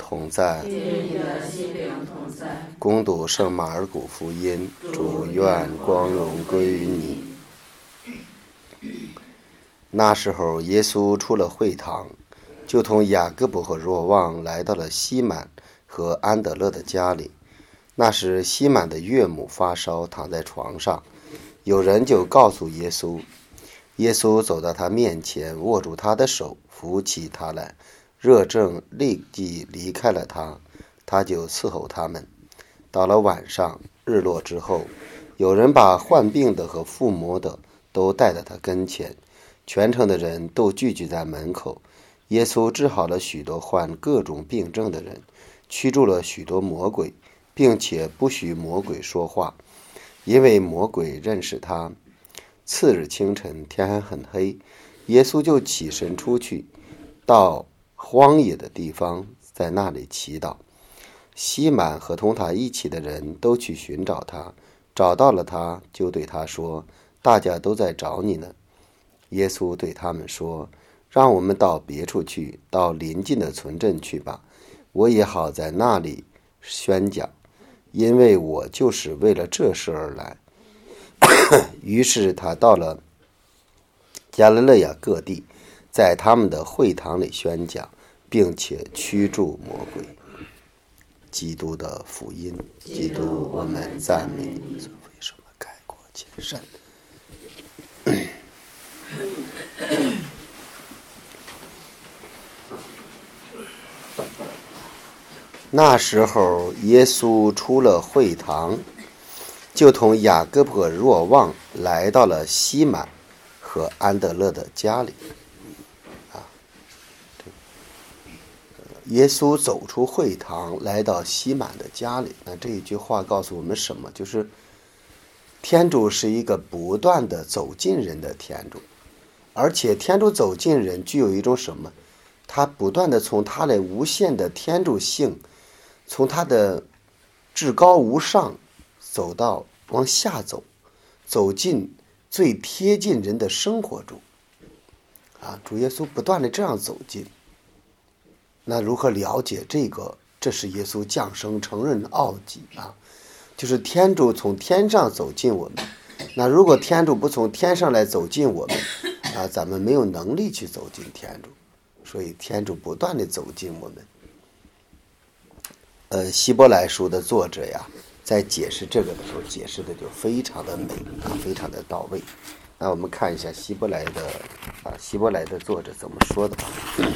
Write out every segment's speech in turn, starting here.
同在，恭读圣马尔谷福音。主，愿光荣归于你。那时候，耶稣出了会堂，就同雅各伯和若望来到了西满和安德勒的家里。那时西满的岳母发烧，躺在床上，有人就告诉耶稣。耶稣走到他面前，握住他的手，扶起他来，热症立即离开了他，他就伺候他们。到了晚上，日落之后，有人把患病的和附魔的都带到他跟前，全城的人都聚集在门口。耶稣治好了许多患各种病症的人，驱逐了许多魔鬼，并且不许魔鬼说话，因为魔鬼认识他。次日清晨，天还很黑，耶稣就起身出去，到荒野的地方，在那里祈祷。西满和同他一起的人都去寻找他，找到了他，就对他说：“大家都在找你呢。”耶稣对他们说：“让我们到别处去，到邻近的村镇去吧，我也好在那里宣讲，因为我就是为了这事而来。”于是他到了加利肋亚各地，在他们的会堂里宣讲，并且驱逐魔鬼。基督的福音。基督，我们赞美你。为什么改过迁善？那时候，耶稣出了会堂，就同雅各伯、若望来到了西满和安德勒的家里。耶稣走出会堂，来到西满的家里。那这一句话告诉我们什么？就是天主是一个不断的走近人的天主，而且天主走近人具有一种什么？他不断的从他的无限的天主性，从他的至高无上走到往下走，走进最贴近人的生活中。主耶稣不断的这样走近。那如何了解这个？这是耶稣降生承认奥迹就是天主从天上走近我们。那如果天主不从天上来走近我们咱们没有能力去走进天主，所以天主不断的走近我们。希伯来书的作者在解释这个的时候，解释的就非常的美非常的到位。那我们看一下希伯来的作者怎么说的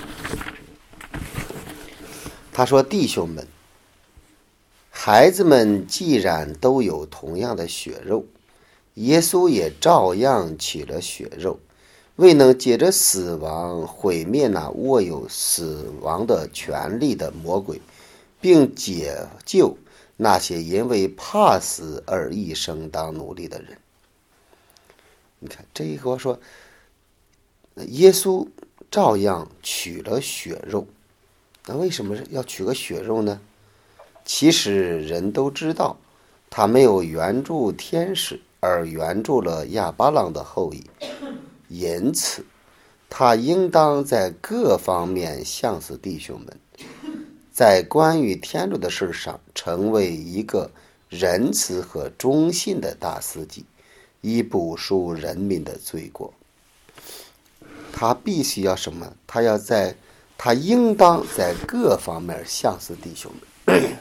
他说：“弟兄们，孩子们既然都有同样的血肉，耶稣也照样取了血肉，未能借着死亡毁灭那握有死亡的权力的魔鬼，并解救那些因为怕死而一生当奴隶的人。”你看这一个说，耶稣照样取了血肉。那为什么要取个血肉呢？其实人都知道，他没有援助天使，而援助了亚巴郎的后裔，因此他应当在各方面向似弟兄们，在关于天主的事上成为一个仁慈和忠信的大司机，以补赎人民的罪过。他必须要什么？他应当在各方面向似弟兄们。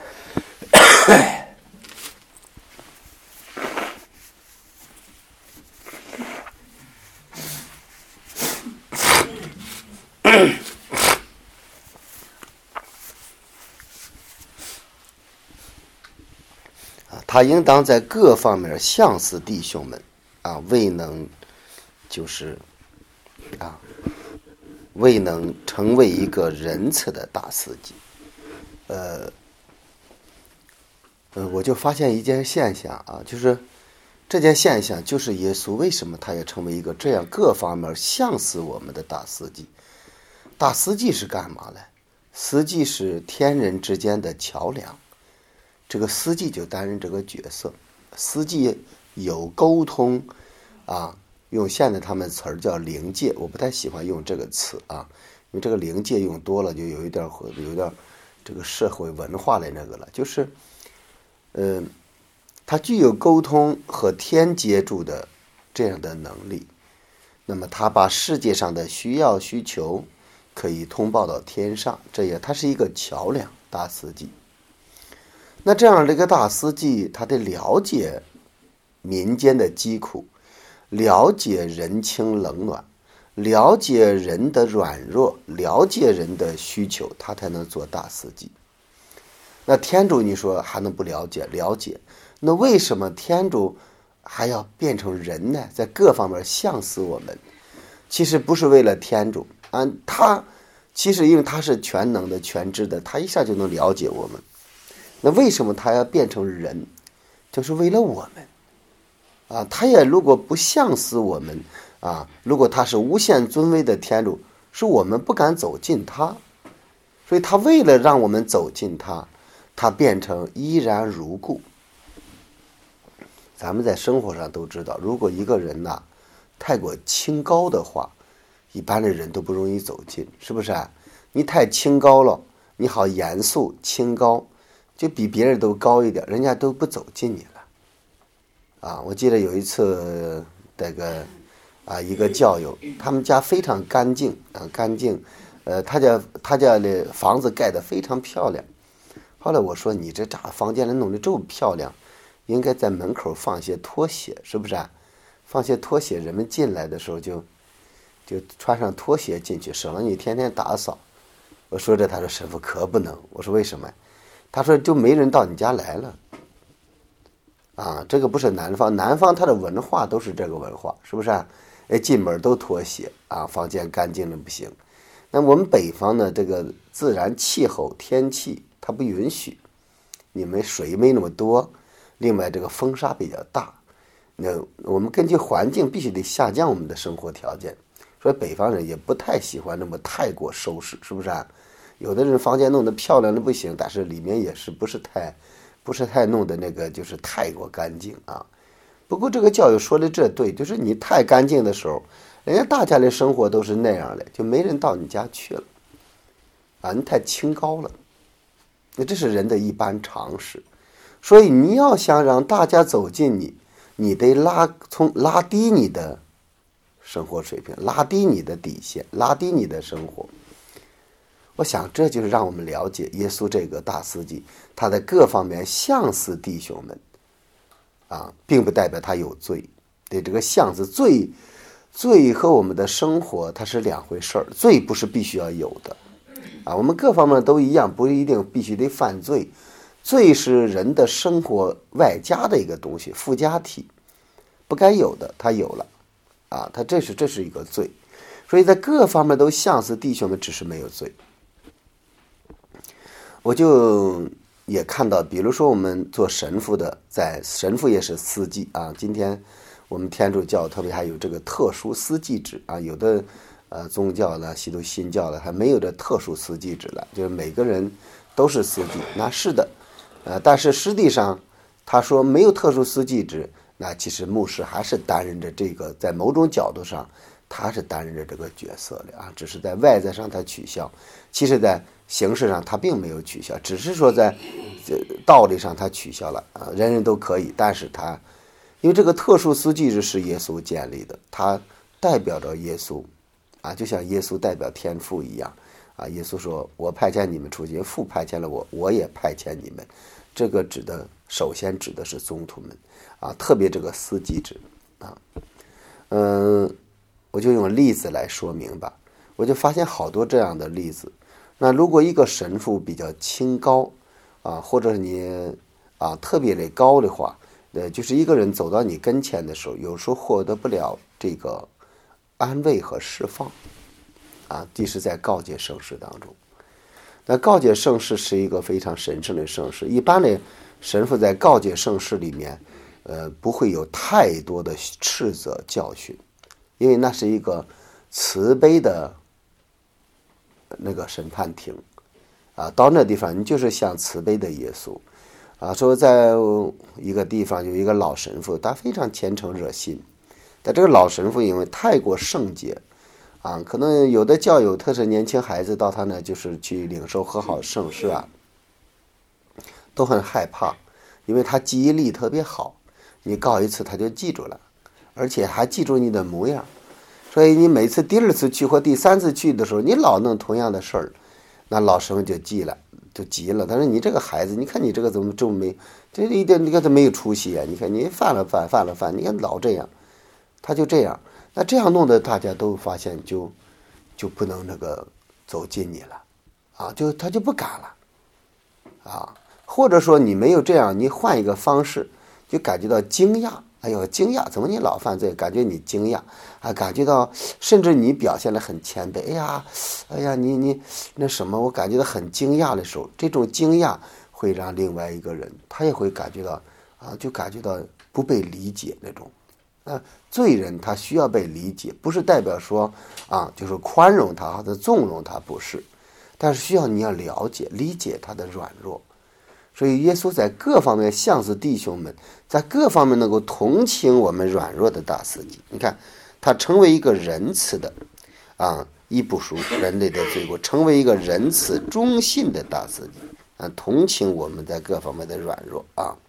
他应当在各方面向似弟兄们未能未能成为一个仁慈的大司机。我就发现一件现象就是这件现象就是耶稣为什么他要成为一个这样各方面像似我们的大司机。大司机是干嘛呢？司机是天人之间的桥梁，这个司机就担任这个角色。司机有沟通用现在他们词儿叫灵界，我不太喜欢用这个词因为这个灵界用多了就有点这个社会文化的那个了，就是它具有沟通和天接触的这样的能力。那么它把世界上的需要需求可以通报到天上，它是一个桥梁，大司祭。那这样的一个大司祭，他得了解民间的疾苦，了解人情冷暖，了解人的软弱，了解人的需求，他才能做大司祭。那天主你说还能不了解？了解。那为什么天主还要变成人呢？在各方面像似我们，其实不是为了天主啊，他其实因为他是全能的、全知的，他一下就能了解我们。那为什么他要变成人？就是为了我们啊。他也如果不像似我们啊，如果他是无限尊威的天主，是我们不敢走近他，所以他为了让我们走近他，他变成依然如故。咱们在生活上都知道，如果一个人呐太过清高的话，一般的人都不容易走近，是不是啊？你太清高了，你好严肃清高，就比别人都高一点，人家都不走近你了啊。我记得有一次一个教友，他们家非常干净啊，干净，他家的房子盖得非常漂亮。后来我说，你这房间里弄得这么漂亮，应该在门口放些拖鞋，是不是啊？放些拖鞋，人们进来的时候就穿上拖鞋进去，省了你天天打扫。我说他说神父可不能。我说为什么？他说就没人到你家来了啊。这个不是南方，南方它的文化都是这个文化，是不是啊？进门都脱鞋啊，房间干净的不行。那我们北方呢，这个自然气候天气它不允许，你们水没那么多，另外这个风沙比较大，那我们根据环境必须得下降我们的生活条件，所以北方人也不太喜欢那么太过收拾，是不是啊？有的人房间弄得漂亮的不行，但是里面也是不是太弄的那个就是太过干净啊。不过这个教友说的这对，就是你太干净的时候，人家大家的生活都是那样的，就没人到你家去了啊，你太清高了。那这是人的一般常识，所以你要想让大家走近你，你得拉低你的生活水平，拉低你的底线，拉低你的生活。我想这就是让我们了解耶稣这个大司祭，他在各方面像似弟兄们啊，并不代表他有罪。对，这个像字，罪和我们的生活它是两回事儿，罪不是必须要有的啊，我们各方面都一样，不一定必须得犯罪。罪是人的生活外加的一个东西，附加体，不该有的他有了啊，这是一个罪。所以在各方面都像似弟兄们，只是没有罪。我就也看到，比如说我们做神父的，神父也是司祭啊。今天我们天主教特别还有这个特殊司祭制啊，有的宗教呢，西都新教的还没有这特殊司祭制了，就是每个人都是司祭。那是的，但是实际上他说没有特殊司祭制，那其实牧师还是担任着这个，在某种角度上他是担任着这个角色的啊，只是在外在上他取消，其实在形式上他并没有取消，只是说在道理上他取消了啊，人人都可以，但是他因为这个特殊司祭制是耶稣建立的，他代表着耶稣啊，就像耶稣代表天父一样啊。耶稣说：“我派遣你们出去，父派遣了我，我也派遣你们。”这个首先指的是宗徒们啊，特别这个司祭制啊。我就用例子来说明吧。我就发现好多这样的例子。那如果一个神父比较清高啊，或者你特别的高的话，就是一个人走到你跟前的时候，有时候获得不了这个安慰和释放啊，即是在告诫圣事当中。那告诫圣事是一个非常神圣的圣事，一般的神父在告诫圣事里面不会有太多的斥责教训，因为那是一个慈悲的那个审判庭啊，到那地方你就是像慈悲的耶稣啊。说在一个地方有一个老神父，他非常虔诚热心，但这个老神父因为太过圣洁可能有的教友，特别是年轻孩子到他那就是去领受和好圣事都很害怕，因为他记忆力特别好，你告一次他就记住了，而且还记住你的模样，所以你每次第2次去或第3次去的时候，你老弄同样的事儿，那老师们就急了。但是你这个孩子，你看你这个怎么这么没，这一点你看他没有出息啊！你看你犯了，你看老这样，他就这样，那这样弄得大家都发现就不能那个走近你了，他就不敢了，或者说你没有这样，你换一个方式，就感觉到惊讶，哎呦惊讶，怎么你老犯罪？感觉你惊讶感觉到甚至你表现得很谦卑，哎呀你那什么，我感觉到很惊讶的时候，这种惊讶会让另外一个人他也会感觉到就感觉到不被理解那种。罪人他需要被理解，不是代表说就是宽容他或者纵容他，不是，但是需要你要了解理解他的软弱。所以耶稣在各方面向着弟兄们，在各方面能够同情我们软弱的大司机。你看他成为一个仁慈的以补赎人类的罪过，成为一个仁慈忠信的大司机同情我们在各方面的软弱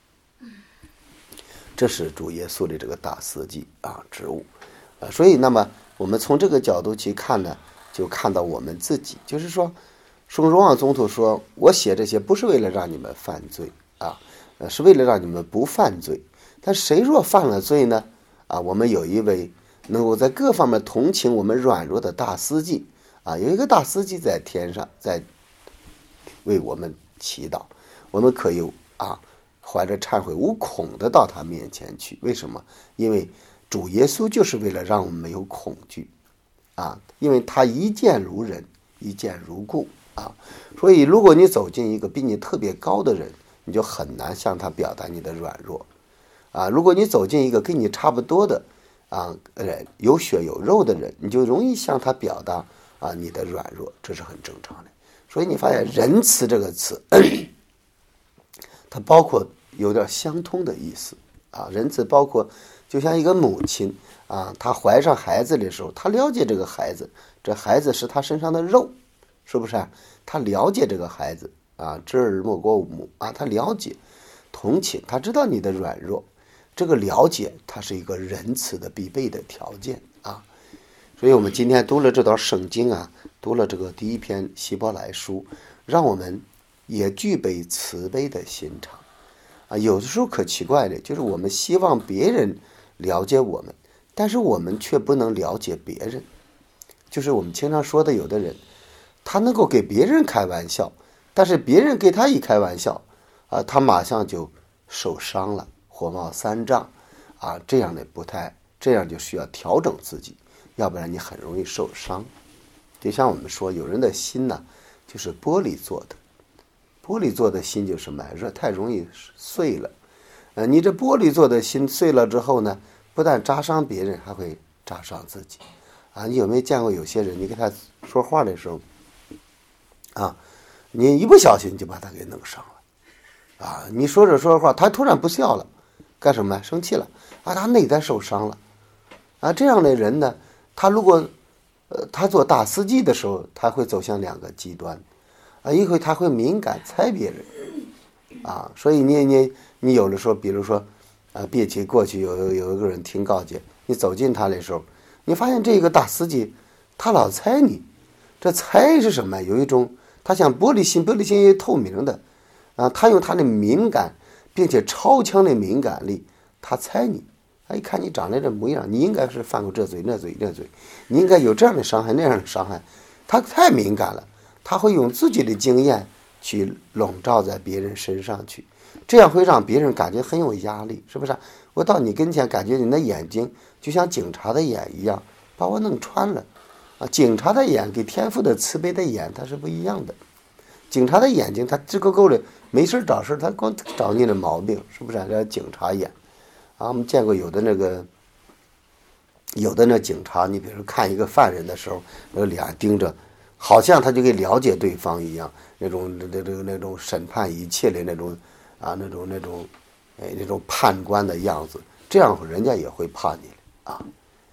这是主耶稣的这个大司机职务所以那么我们从这个角度去看呢，就看到我们自己，就是说圣若望宗徒说，我写这些不是为了让你们犯罪是为了让你们不犯罪。但谁若犯了罪呢我们有一位能够在各方面同情我们软弱的大司机有一个大司机在天上在为我们祈祷，我们可以怀着忏悔无恐的到他面前去。为什么？因为主耶稣就是为了让我们没有恐惧因为他一见如人，一见如故所以如果你走进一个比你特别高的人，你就很难向他表达你的软弱如果你走进一个跟你差不多的有血有肉的人，你就容易向他表达你的软弱，这是很正常的。所以你发现仁慈这个词它包括有点相通的意思仁慈包括就像一个母亲她怀上孩子的时候，她了解这个孩子，这孩子是她身上的肉，是不是她了解这个孩子知儿莫过母她了解同情，她知道你的软弱，这个了解它是一个仁慈的必备的条件所以我们今天读了这段圣经读了这个第一篇希伯来书，让我们也具备慈悲的心肠有的时候可奇怪的就是我们希望别人了解我们，但是我们却不能了解别人。就是我们经常说的，有的人他能够给别人开玩笑，但是别人给他一开玩笑他马上就受伤了，火冒三丈这样的这样就需要调整自己，要不然你很容易受伤。就像我们说有人的心呢就是玻璃做的，玻璃做的心就是什么太容易碎了你这玻璃做的心碎了之后呢，不但扎伤别人，还会扎伤自己你有没有见过有些人，你跟他说话的时候你一不小心就把他给弄伤了你说着话他突然不笑了，干什么？生气了他内在受伤了这样的人呢，他如果他做大司机的时候，他会走向2个极端一会他会敏感猜别人所以你有的时候，比如说比起过去有一个人听告诫，你走近他的时候，你发现这个大司机他老猜你，这猜是什么？有一种他像玻璃心也透明的他用他的敏感并且超强的敏感力，他猜你一看你长得这模样，你应该是犯过这罪那罪，你应该有这样的伤害那样的伤害，他太敏感了，他会用自己的经验去笼罩在别人身上去，这样会让别人感觉很有压力，是不是我到你跟前，感觉你的眼睛就像警察的眼一样，把我弄穿了警察的眼跟天父的慈悲的眼它是不一样的。警察的眼睛他直勾勾的没事找事，他光找你的毛病，是不是这警察眼我们见过有的那警察，你比如说看一个犯人的时候，脸盯着，好像他就给了解对方一样，那种审判一切的那种那种判官的样子，这样人家也会怕你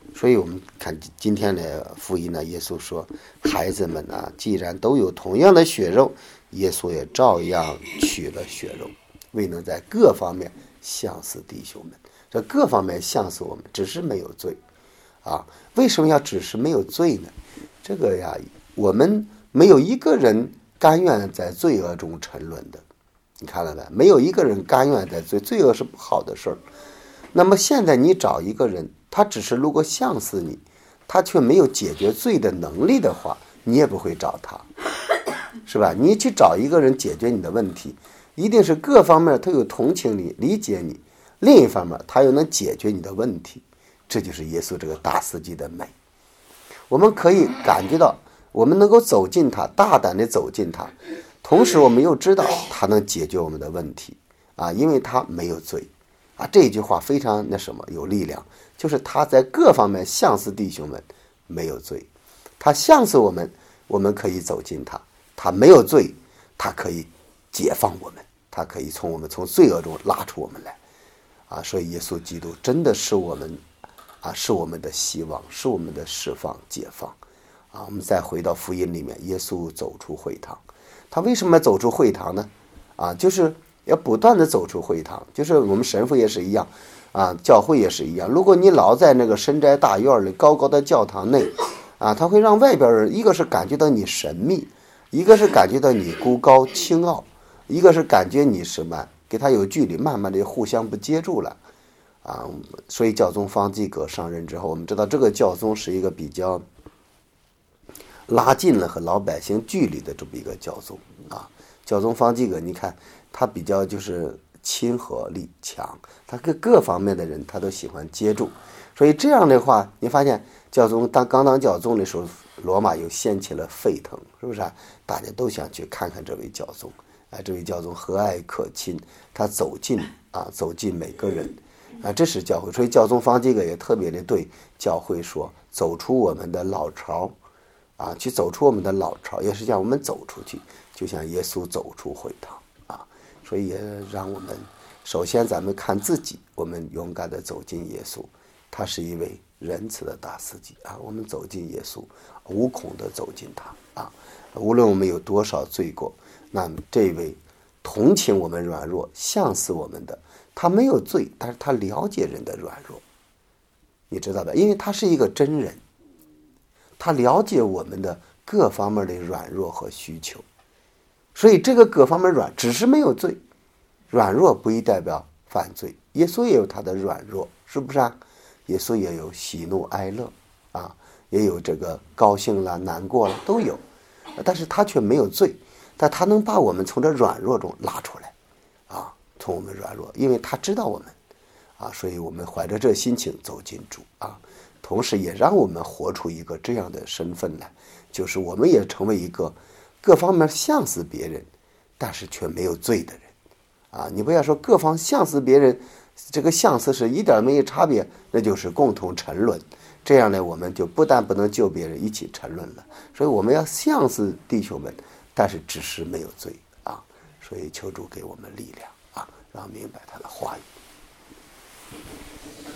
所以我们看今天的福音呢，耶稣说孩子们啊，既然都有同样的血肉，耶稣也照样取了血肉，未能在各方面像似弟兄们。这各方面像似我们，只是没有罪啊。为什么要只是没有罪呢？这个呀，我们没有一个人甘愿在罪恶中沉沦的，你看了没？没有一个人甘愿在罪恶是不好的事儿。那么现在你找一个人，他只是如果像似你，他却没有解决罪的能力的话，你也不会找他，是吧？你去找一个人解决你的问题，一定是各方面他有同情你、理解你，另一方面他又能解决你的问题。这就是耶稣这个大司机的美。我们可以感觉到，我们能够走进他，大胆地走进他，同时我们又知道他能解决我们的问题啊，因为他没有罪啊。这句话非常有力量，就是他在各方面像似弟兄们，没有罪。他像似我们，我们可以走进他；他没有罪，他可以解放我们，他可以从罪恶中拉出我们来啊。所以耶稣基督真的是我们啊，是我们的希望，是我们的释放、解放啊。我们再回到福音里面，耶稣走出会堂，他为什么要走出会堂呢？啊，就是要不断的走出会堂，就是我们神父也是一样啊，教会也是一样。如果你老在那个深宅大院里、高高的教堂内啊，他会让外边人一个是感觉到你神秘，一个是感觉到你孤高清傲，一个是感觉你什么，给他有距离，慢慢的互相不接住了。啊，所以教宗方济各上任之后，我们知道这个教宗是一个比较拉近了和老百姓距离的这么一个教宗啊。教宗方济各，你看他比较就是亲和力强，他各方面的人他都喜欢接住，所以这样的话，你发现教宗刚当教宗的时候，罗马又掀起了沸腾，是不是啊？大家都想去看看这位教宗啊，这位教宗和蔼可亲，他走进每个人。啊，这是教会，所以教宗方济各也特别的对教会说，走出我们的老巢啊，去走出我们的老巢，也是让我们走出去，就像耶稣走出会堂啊。所以也让我们首先咱们看自己，我们勇敢的走进耶稣，他是一位仁慈的大司机啊。我们走进耶稣，无恐的走进他啊。无论我们有多少罪过，那这位同情我们软弱、像似我们的。他没有罪，但是他了解人的软弱，你知道吧？因为他是一个真人，他了解我们的各方面的软弱和需求，所以这个各方面只是没有罪，软弱不一代表犯罪。耶稣也有他的软弱，是不是啊？耶稣也有喜怒哀乐啊，也有这个高兴了、难过了都有，但是他却没有罪，但他能把我们从这软弱中拉出来啊。从我们软弱，因为他知道我们啊，所以我们怀着这心情走进主啊，同时也让我们活出一个这样的身份来，就是我们也成为一个各方面像似别人，但是却没有罪的人啊。你不要说各方像似别人，这个像似是一点没有差别，那就是共同沉沦。这样呢，我们就不但不能救别人，一起沉沦了。所以我们要像似弟兄们，但是只是没有罪啊。所以求主给我们力量。让明白他的话语。